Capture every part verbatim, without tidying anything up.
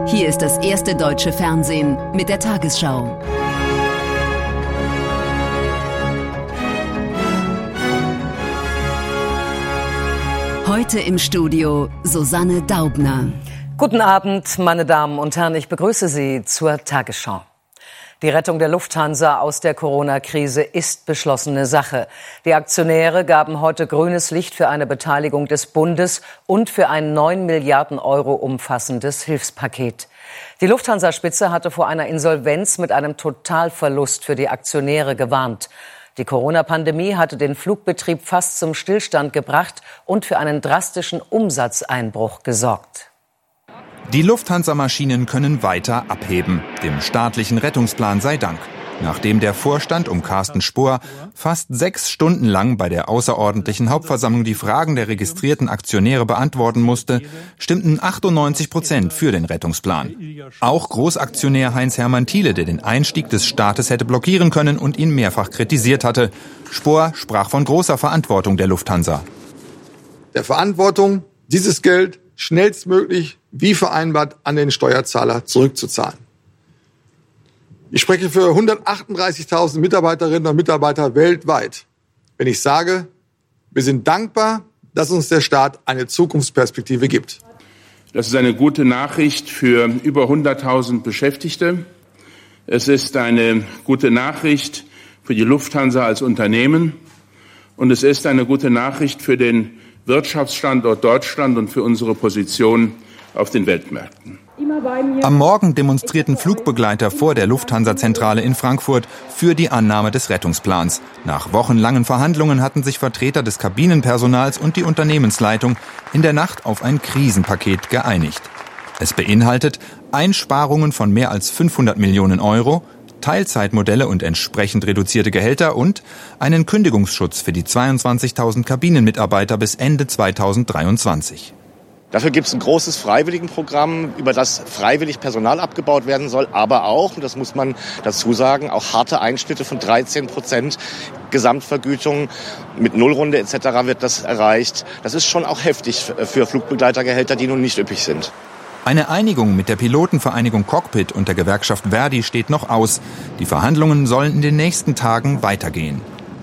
Hier ist das erste deutsche Fernsehen mit der Tagesschau. Heute im Studio Susanne Daubner. Guten Abend, meine Damen und Herren, ich begrüße Sie zur Tagesschau. Die Rettung der Lufthansa aus der Corona-Krise ist beschlossene Sache. Die Aktionäre gaben heute grünes Licht für eine Beteiligung des Bundes und für ein neun Milliarden Euro umfassendes Hilfspaket. Die Lufthansa-Spitze hatte vor einer Insolvenz mit einem Totalverlust für die Aktionäre gewarnt. Die Corona-Pandemie hatte den Flugbetrieb fast zum Stillstand gebracht und für einen drastischen Umsatzeinbruch gesorgt. Die Lufthansa-Maschinen können weiter abheben. Dem staatlichen Rettungsplan sei Dank. Nachdem der Vorstand um Carsten Spohr fast sechs Stunden lang bei der außerordentlichen Hauptversammlung die Fragen der registrierten Aktionäre beantworten musste, stimmten achtundneunzig Prozent für den Rettungsplan. Auch Großaktionär Heinz-Hermann Thiele, der den Einstieg des Staates hätte blockieren können und ihn mehrfach kritisiert hatte. Spohr sprach von großer Verantwortung der Lufthansa. Der Verantwortung, dieses Geld schnellstmöglich wie vereinbart an den Steuerzahler zurückzuzahlen. Ich spreche für hundertachtunddreißigtausend Mitarbeiterinnen und Mitarbeiter weltweit, wenn ich sage, wir sind dankbar, dass uns der Staat eine Zukunftsperspektive gibt. Das ist eine gute Nachricht für über hunderttausend Beschäftigte. Es ist eine gute Nachricht für die Lufthansa als Unternehmen. Und es ist eine gute Nachricht für den Wirtschaftsstandort Deutschland und für unsere Position auf den Weltmärkten. Am Morgen demonstrierten Flugbegleiter vor der Lufthansa-Zentrale in Frankfurt für die Annahme des Rettungsplans. Nach wochenlangen Verhandlungen hatten sich Vertreter des Kabinenpersonals und die Unternehmensleitung in der Nacht auf ein Krisenpaket geeinigt. Es beinhaltet Einsparungen von mehr als fünfhundert Millionen Euro, Teilzeitmodelle und entsprechend reduzierte Gehälter und einen Kündigungsschutz für die zweiundzwanzigtausend Kabinenmitarbeiter bis Ende zweitausenddreiundzwanzig. Dafür gibt es ein großes Freiwilligenprogramm, über das freiwillig Personal abgebaut werden soll, aber auch, und das muss man dazu sagen, auch harte Einschnitte von dreizehn Prozent Gesamtvergütung mit Nullrunde et cetera wird das erreicht. Das ist schon auch heftig für Flugbegleitergehälter, die nun nicht üppig sind. Eine Einigung mit der Pilotenvereinigung Cockpit und der Gewerkschaft Verdi steht noch aus. Die Verhandlungen sollen in den nächsten Tagen weitergehen.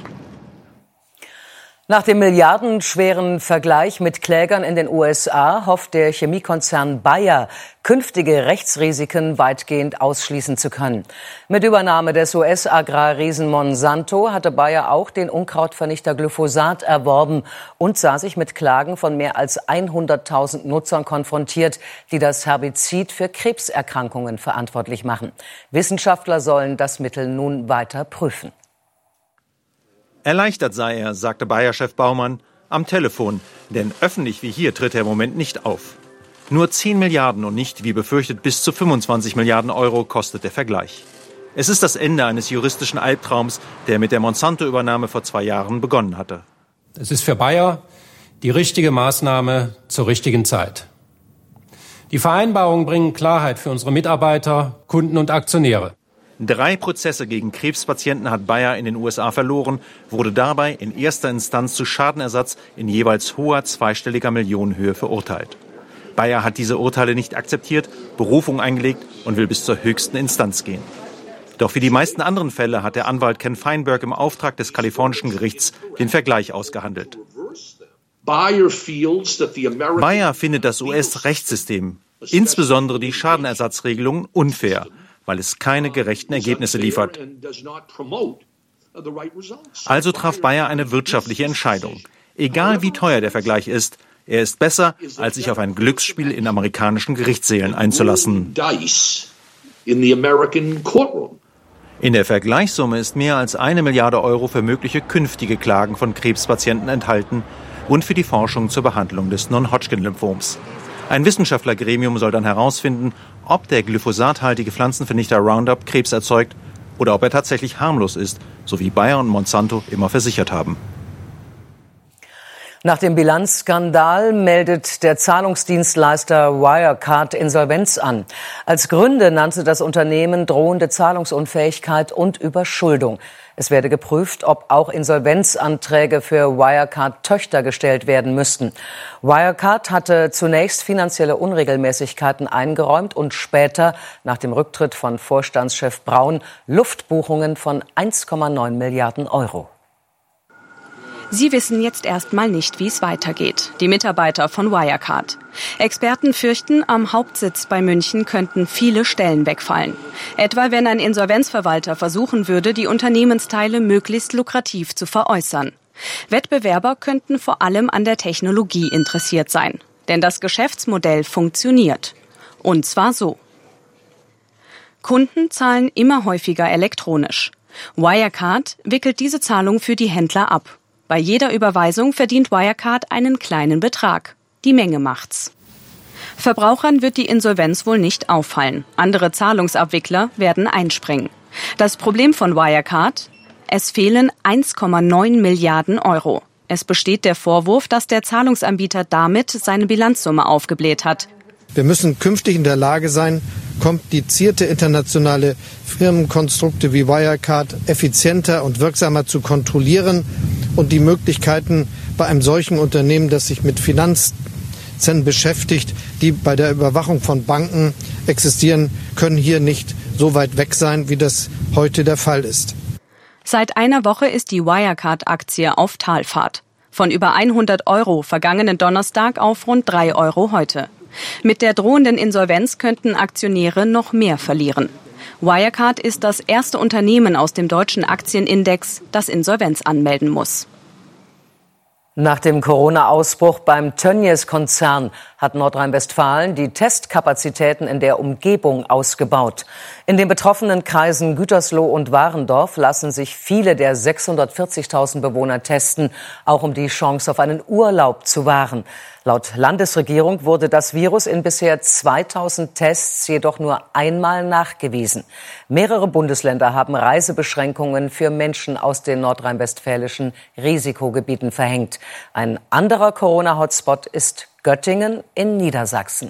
Nach dem milliardenschweren Vergleich mit Klägern in den U S A hofft der Chemiekonzern Bayer, künftige Rechtsrisiken weitgehend ausschließen zu können. Mit Übernahme des U S-Agrarriesen Monsanto hatte Bayer auch den Unkrautvernichter Glyphosat erworben und sah sich mit Klagen von mehr als hunderttausend Nutzern konfrontiert, die das Herbizid für Krebserkrankungen verantwortlich machen. Wissenschaftler sollen das Mittel nun weiter prüfen. Erleichtert sei er, sagte Bayer-Chef Baumann, am Telefon, denn öffentlich wie hier tritt er im Moment nicht auf. Nur zehn Milliarden und nicht, wie befürchtet, bis zu fünfundzwanzig Milliarden Euro kostet der Vergleich. Es ist das Ende eines juristischen Albtraums, der mit der Monsanto-Übernahme vor zwei Jahren begonnen hatte. Es ist für Bayer die richtige Maßnahme zur richtigen Zeit. Die Vereinbarungen bringen Klarheit für unsere Mitarbeiter, Kunden und Aktionäre. Drei Prozesse gegen Krebspatienten hat Bayer in den U S A verloren, wurde dabei in erster Instanz zu Schadenersatz in jeweils hoher zweistelliger Millionenhöhe verurteilt. Bayer hat diese Urteile nicht akzeptiert, Berufung eingelegt und will bis zur höchsten Instanz gehen. Doch wie die meisten anderen Fälle hat der Anwalt Ken Feinberg im Auftrag des kalifornischen Gerichts den Vergleich ausgehandelt. Bayer findet das U S-Rechtssystem, insbesondere die Schadenersatzregelungen, unfair, weil es keine gerechten Ergebnisse liefert. Also traf Bayer eine wirtschaftliche Entscheidung. Egal wie teuer der Vergleich ist, er ist besser, als sich auf ein Glücksspiel in amerikanischen Gerichtssälen einzulassen. In der Vergleichssumme ist mehr als eine Milliarde Euro für mögliche künftige Klagen von Krebspatienten enthalten und für die Forschung zur Behandlung des Non-Hodgkin-Lymphoms. Ein Wissenschaftlergremium soll dann herausfinden, ob der glyphosathaltige Pflanzenvernichter Roundup Krebs erzeugt oder ob er tatsächlich harmlos ist, so wie Bayer und Monsanto immer versichert haben. Nach dem Bilanzskandal meldet der Zahlungsdienstleister Wirecard Insolvenz an. Als Gründe nannte das Unternehmen drohende Zahlungsunfähigkeit und Überschuldung. Es werde geprüft, ob auch Insolvenzanträge für Wirecard-Töchter gestellt werden müssten. Wirecard hatte zunächst finanzielle Unregelmäßigkeiten eingeräumt und später, nach dem Rücktritt von Vorstandschef Braun, Luftbuchungen von eins Komma neun Milliarden Euro. Sie wissen jetzt erstmal nicht, wie es weitergeht. Die Mitarbeiter von Wirecard. Experten fürchten, am Hauptsitz bei München könnten viele Stellen wegfallen. Etwa wenn ein Insolvenzverwalter versuchen würde, die Unternehmensteile möglichst lukrativ zu veräußern. Wettbewerber könnten vor allem an der Technologie interessiert sein. Denn das Geschäftsmodell funktioniert. Und zwar so. Kunden zahlen immer häufiger elektronisch. Wirecard wickelt diese Zahlung für die Händler ab. Bei jeder Überweisung verdient Wirecard einen kleinen Betrag. Die Menge macht's. Verbrauchern wird die Insolvenz wohl nicht auffallen. Andere Zahlungsabwickler werden einspringen. Das Problem von Wirecard? Es fehlen eins Komma neun Milliarden Euro. Es besteht der Vorwurf, dass der Zahlungsanbieter damit seine Bilanzsumme aufgebläht hat. Wir müssen künftig in der Lage sein, komplizierte internationale Firmenkonstrukte wie Wirecard effizienter und wirksamer zu kontrollieren und die Möglichkeiten bei einem solchen Unternehmen, das sich mit Finanzen beschäftigt, die bei der Überwachung von Banken existieren, können hier nicht so weit weg sein, wie das heute der Fall ist. Seit einer Woche ist die Wirecard-Aktie auf Talfahrt. Von über hundert Euro vergangenen Donnerstag auf rund drei Euro heute. Mit der drohenden Insolvenz könnten Aktionäre noch mehr verlieren. Wirecard ist das erste Unternehmen aus dem deutschen Aktienindex, das Insolvenz anmelden muss. Nach dem Corona-Ausbruch beim Tönnies-Konzern hat Nordrhein-Westfalen die Testkapazitäten in der Umgebung ausgebaut. In den betroffenen Kreisen Gütersloh und Warendorf lassen sich viele der sechshundertvierzigtausend Bewohner testen, auch um die Chance auf einen Urlaub zu wahren. Laut Landesregierung wurde das Virus in bisher zweitausend Tests jedoch nur einmal nachgewiesen. Mehrere Bundesländer haben Reisebeschränkungen für Menschen aus den nordrhein-westfälischen Risikogebieten verhängt. Ein anderer Corona-Hotspot ist Göttingen in Niedersachsen.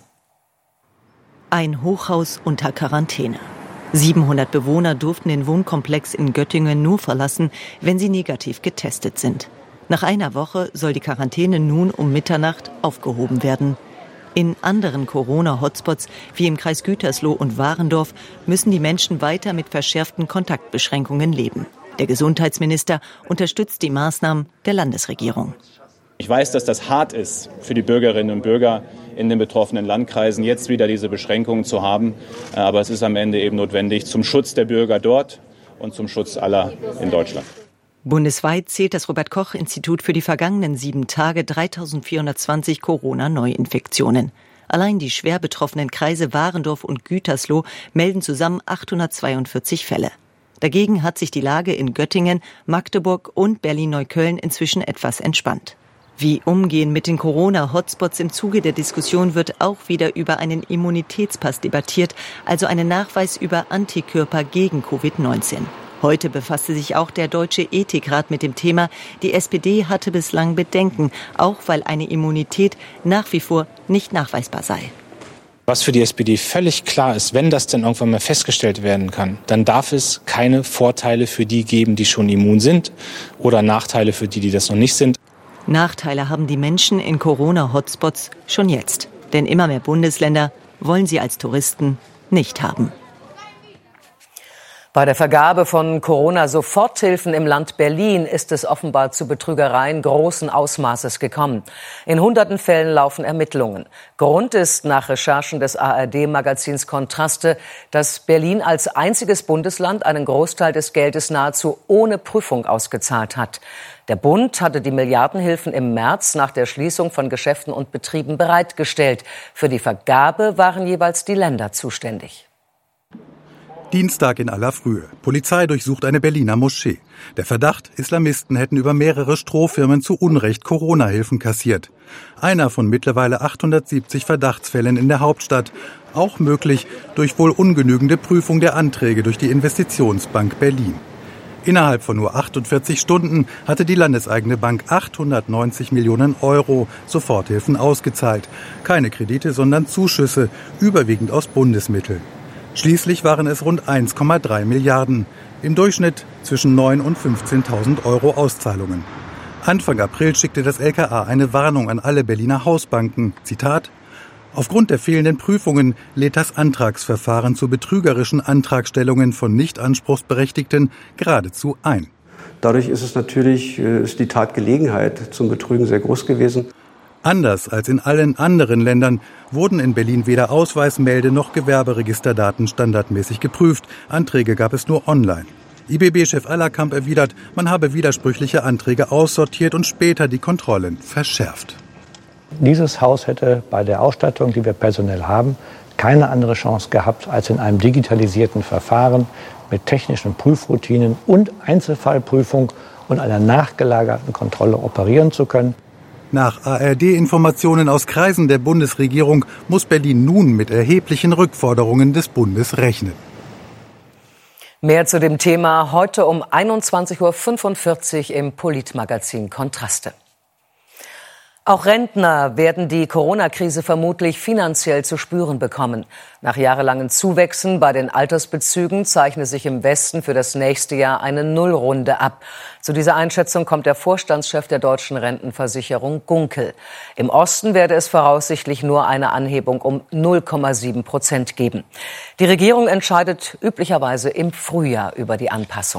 Ein Hochhaus unter Quarantäne. siebenhundert Bewohner durften den Wohnkomplex in Göttingen nur verlassen, wenn sie negativ getestet sind. Nach einer Woche soll die Quarantäne nun um Mitternacht aufgehoben werden. In anderen Corona-Hotspots, wie im Kreis Gütersloh und Warendorf, müssen die Menschen weiter mit verschärften Kontaktbeschränkungen leben. Der Gesundheitsminister unterstützt die Maßnahmen der Landesregierung. Ich weiß, dass das hart ist für die Bürgerinnen und Bürger in den betroffenen Landkreisen, jetzt wieder diese Beschränkungen zu haben. Aber es ist am Ende eben notwendig zum Schutz der Bürger dort und zum Schutz aller in Deutschland. Bundesweit zählt das Robert-Koch-Institut für die vergangenen sieben Tage dreitausendvierhundertzwanzig Corona-Neuinfektionen. Allein die schwer betroffenen Kreise Warendorf und Gütersloh melden zusammen achthundertzweiundvierzig Fälle. Dagegen hat sich die Lage in Göttingen, Magdeburg und Berlin-Neukölln inzwischen etwas entspannt. Wie umgehen mit den Corona-Hotspots im Zuge der Diskussion wird auch wieder über einen Immunitätspass debattiert, also einen Nachweis über Antikörper gegen Covid neunzehn. Heute befasste sich auch der Deutsche Ethikrat mit dem Thema. Die S P D hatte bislang Bedenken, auch weil eine Immunität nach wie vor nicht nachweisbar sei. Was für die S P D völlig klar ist, wenn das denn irgendwann mal festgestellt werden kann, dann darf es keine Vorteile für die geben, die schon immun sind oder Nachteile für die, die das noch nicht sind. Nachteile haben die Menschen in Corona-Hotspots schon jetzt. Denn immer mehr Bundesländer wollen sie als Touristen nicht haben. Bei der Vergabe von Corona-Soforthilfen im Land Berlin ist es offenbar zu Betrügereien großen Ausmaßes gekommen. In hunderten Fällen laufen Ermittlungen. Grund ist nach Recherchen des A R D-Magazins Kontraste, dass Berlin als einziges Bundesland einen Großteil des Geldes nahezu ohne Prüfung ausgezahlt hat. Der Bund hatte die Milliardenhilfen im März nach der Schließung von Geschäften und Betrieben bereitgestellt. Für die Vergabe waren jeweils die Länder zuständig. Dienstag in aller Frühe. Polizei durchsucht eine Berliner Moschee. Der Verdacht, Islamisten hätten über mehrere Strohfirmen zu Unrecht Corona-Hilfen kassiert. Einer von mittlerweile achthundertsiebzig Verdachtsfällen in der Hauptstadt. Auch möglich durch wohl ungenügende Prüfung der Anträge durch die Investitionsbank Berlin. Innerhalb von nur achtundvierzig Stunden hatte die landeseigene Bank achthundertneunzig Millionen Euro Soforthilfen ausgezahlt. Keine Kredite, sondern Zuschüsse, überwiegend aus Bundesmitteln. Schließlich waren es rund eins Komma drei Milliarden. Im Durchschnitt zwischen neun und fünfzehntausend Euro Auszahlungen. Anfang April schickte das L K A eine Warnung an alle Berliner Hausbanken. Zitat: Aufgrund der fehlenden Prüfungen lädt das Antragsverfahren zu betrügerischen Antragstellungen von Nicht-Anspruchsberechtigten geradezu ein. Dadurch ist es natürlich, ist die Tatgelegenheit zum Betrügen sehr groß gewesen. Anders als in allen anderen Ländern wurden in Berlin weder Ausweismelde- noch Gewerberegisterdaten standardmäßig geprüft. Anträge gab es nur online. I B B-Chef Allerkamp erwidert, man habe widersprüchliche Anträge aussortiert und später die Kontrollen verschärft. Dieses Haus hätte bei der Ausstattung, die wir personell haben, keine andere Chance gehabt, als in einem digitalisierten Verfahren mit technischen Prüfroutinen und Einzelfallprüfung und einer nachgelagerten Kontrolle operieren zu können. Nach A R D-Informationen aus Kreisen der Bundesregierung muss Berlin nun mit erheblichen Rückforderungen des Bundes rechnen. Mehr zu dem Thema heute um einundzwanzig Uhr fünfundvierzig im Politmagazin Kontraste. Auch Rentner werden die Corona-Krise vermutlich finanziell zu spüren bekommen. Nach jahrelangen Zuwächsen bei den Altersbezügen zeichne sich im Westen für das nächste Jahr eine Nullrunde ab. Zu dieser Einschätzung kommt der Vorstandschef der Deutschen Rentenversicherung Gunkel. Im Osten werde es voraussichtlich nur eine Anhebung um null Komma sieben Prozent geben. Die Regierung entscheidet üblicherweise im Frühjahr über die Anpassung.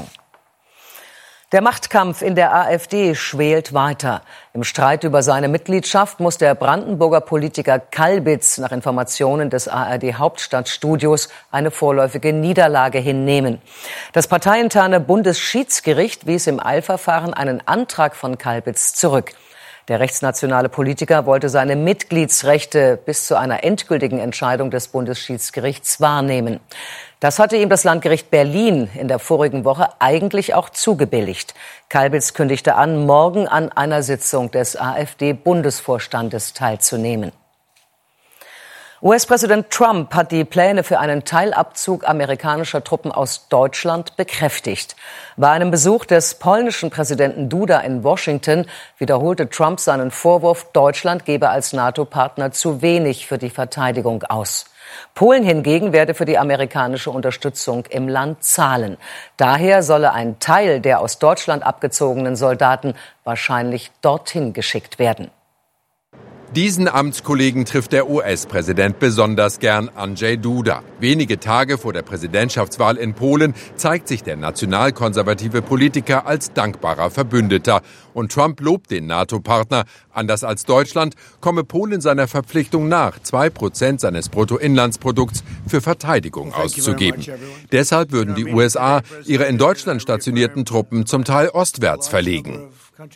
Der Machtkampf in der AfD schwelt weiter. Im Streit über seine Mitgliedschaft muss der Brandenburger Politiker Kalbitz nach Informationen des A R D-Hauptstadtstudios eine vorläufige Niederlage hinnehmen. Das parteiinterne Bundesschiedsgericht wies im Eilverfahren einen Antrag von Kalbitz zurück. Der rechtsnationale Politiker wollte seine Mitgliedsrechte bis zu einer endgültigen Entscheidung des Bundesschiedsgerichts wahrnehmen. Das hatte ihm das Landgericht Berlin in der vorigen Woche eigentlich auch zugebilligt. Kalbitz kündigte an, morgen an einer Sitzung des AfD-Bundesvorstandes teilzunehmen. U S-Präsident Trump hat die Pläne für einen Teilabzug amerikanischer Truppen aus Deutschland bekräftigt. Bei einem Besuch des polnischen Präsidenten Duda in Washington wiederholte Trump seinen Vorwurf, Deutschland gebe als NATO-Partner zu wenig für die Verteidigung aus. Polen hingegen werde für die amerikanische Unterstützung im Land zahlen. Daher solle ein Teil der aus Deutschland abgezogenen Soldaten wahrscheinlich dorthin geschickt werden. Diesen Amtskollegen trifft der U S-Präsident besonders gern, Andrzej Duda. Wenige Tage vor der Präsidentschaftswahl in Polen zeigt sich der nationalkonservative Politiker als dankbarer Verbündeter. Und Trump lobt den NATO-Partner. Anders als Deutschland komme Polen seiner Verpflichtung nach, zwei Prozent seines Bruttoinlandsprodukts für Verteidigung auszugeben. Deshalb würden die U S A ihre in Deutschland stationierten Truppen zum Teil ostwärts verlegen.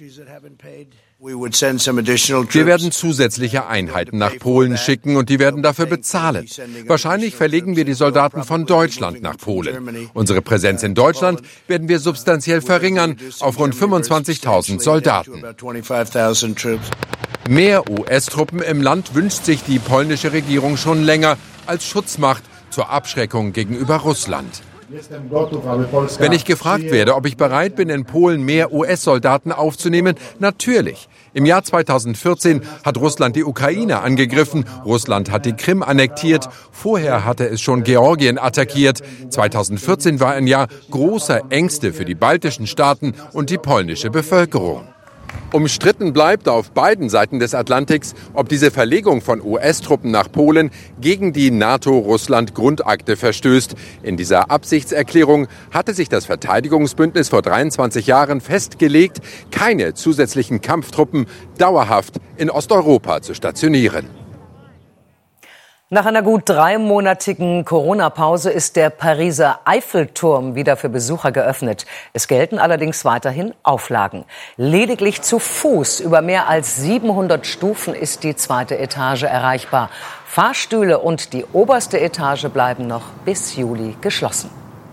Wir werden zusätzliche Einheiten nach Polen schicken und die werden dafür bezahlen. Wahrscheinlich verlegen wir die Soldaten von Deutschland nach Polen. Unsere Präsenz in Deutschland werden wir substanziell verringern auf rund fünfundzwanzigtausend Soldaten. Mehr U S-Truppen im Land wünscht sich die polnische Regierung schon länger als Schutzmacht zur Abschreckung gegenüber Russland. Wenn ich gefragt werde, ob ich bereit bin, in Polen mehr U S-Soldaten aufzunehmen, natürlich. Im Jahr zweitausendvierzehn hat Russland die Ukraine angegriffen, Russland hat die Krim annektiert, vorher hatte es schon Georgien attackiert. zweitausendvierzehn war ein Jahr großer Ängste für die baltischen Staaten und die polnische Bevölkerung. Umstritten bleibt auf beiden Seiten des Atlantiks, ob diese Verlegung von U S-Truppen nach Polen gegen die NATO-Russland-Grundakte verstößt. In dieser Absichtserklärung hatte sich das Verteidigungsbündnis vor dreiundzwanzig Jahren festgelegt, keine zusätzlichen Kampftruppen dauerhaft in Osteuropa zu stationieren. Nach einer gut dreimonatigen Corona-Pause ist der Pariser Eiffelturm wieder für Besucher geöffnet. Es gelten allerdings weiterhin Auflagen. Lediglich zu Fuß über mehr als siebenhundert Stufen ist die zweite Etage erreichbar. Fahrstühle und die oberste Etage bleiben noch bis Juli geschlossen.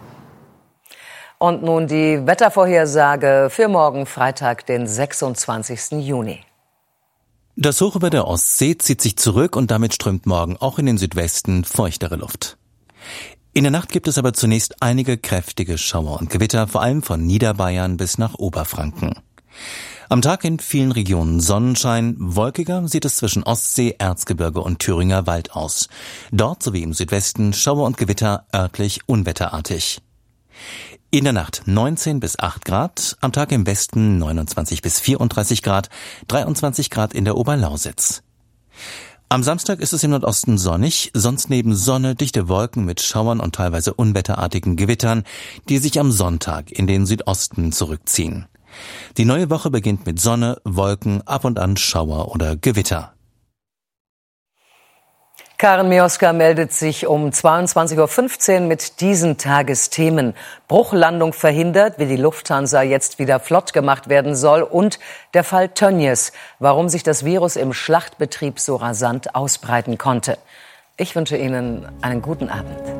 Und nun die Wettervorhersage für morgen Freitag, den sechsundzwanzigsten Juni. Das Hoch über der Ostsee zieht sich zurück und damit strömt morgen auch in den Südwesten feuchtere Luft. In der Nacht gibt es aber zunächst einige kräftige Schauer und Gewitter, vor allem von Niederbayern bis nach Oberfranken. Am Tag in vielen Regionen Sonnenschein, wolkiger sieht es zwischen Ostsee, Erzgebirge und Thüringer Wald aus. Dort sowie im Südwesten Schauer und Gewitter, örtlich unwetterartig. In der Nacht neunzehn bis acht Grad, am Tag im Westen neunundzwanzig bis vierunddreißig Grad, dreiundzwanzig Grad in der Oberlausitz. Am Samstag ist es im Nordosten sonnig, sonst neben Sonne dichte Wolken mit Schauern und teilweise unwetterartigen Gewittern, die sich am Sonntag in den Südosten zurückziehen. Die neue Woche beginnt mit Sonne, Wolken, ab und an Schauer oder Gewitter. Karen Mioska meldet sich um zweiundzwanzig Uhr fünfzehn mit diesen Tagesthemen. Bruchlandung verhindert, wie die Lufthansa jetzt wieder flott gemacht werden soll, und der Fall Tönnies, warum sich das Virus im Schlachtbetrieb so rasant ausbreiten konnte. Ich wünsche Ihnen einen guten Abend.